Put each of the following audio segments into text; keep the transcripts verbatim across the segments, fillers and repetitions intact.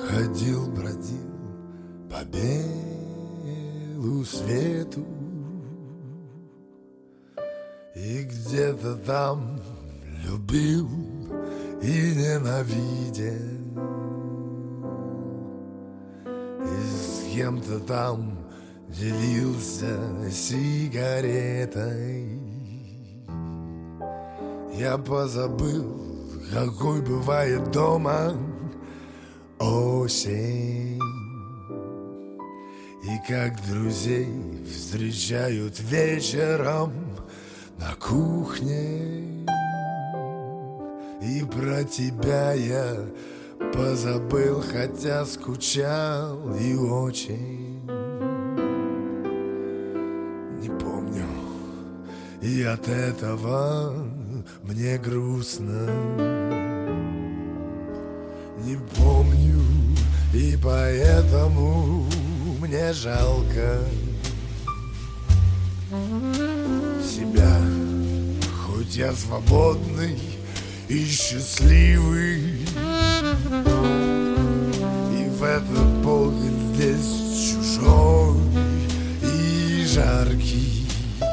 Ходил, бродил по белу свету, и где-то там любил и ненавидел, и с кем-то там делился сигаретой. Я позабыл, какой бывает дома осень, и как друзей встречают вечером на кухне. И про тебя я позабыл, хотя скучал и очень. Не помню, и от этого мне грустно. Не помню, и поэтому мне жалко себя. Хоть я свободный и счастливый, и в этот полдень здесь чужой и жаркий.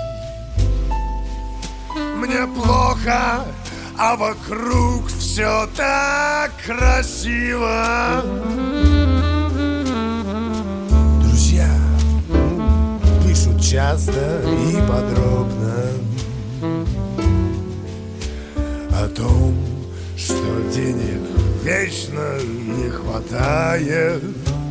Мне плохо, а вокруг все так красиво. Друзья пишут часто и подробно о том, что денег вечно не хватает.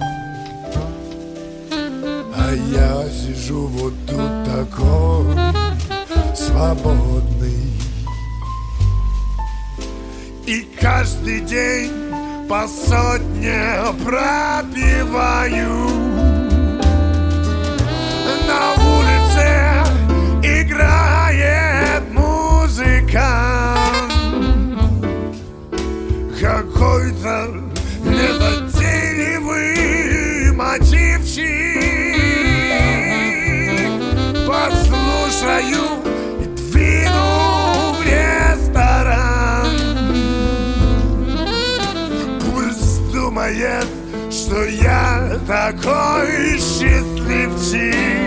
А я сижу вот тут такой свободный, и каждый день по сотне пропиваю. На улице играет музыка, какой-то незатейливый мотивчик. Послушаю и двину в ресторан. Пусть думает, что я такой счастливчик.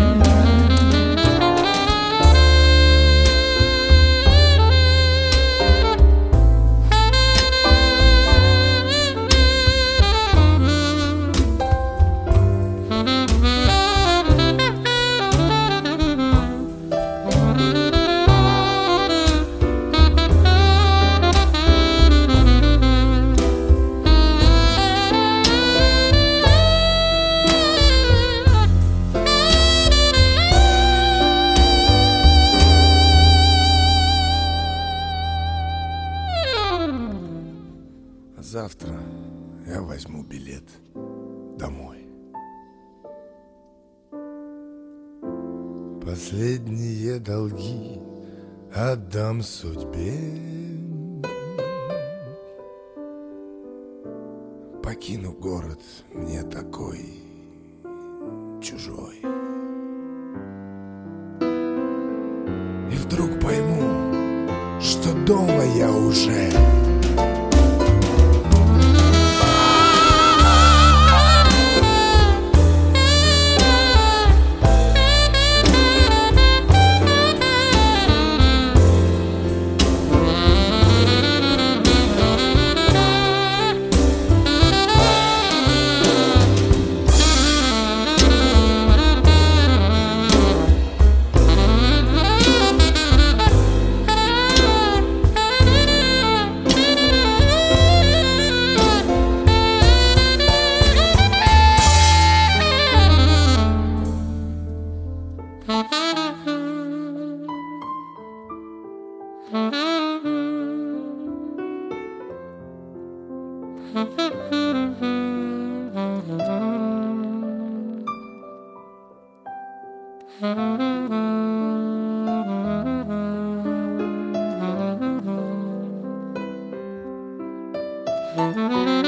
Завтра я возьму билет домой. Последние долги отдам судьбе. Покину город мне такой чужой. И вдруг пойму, что дома я уже. Mm-hmm.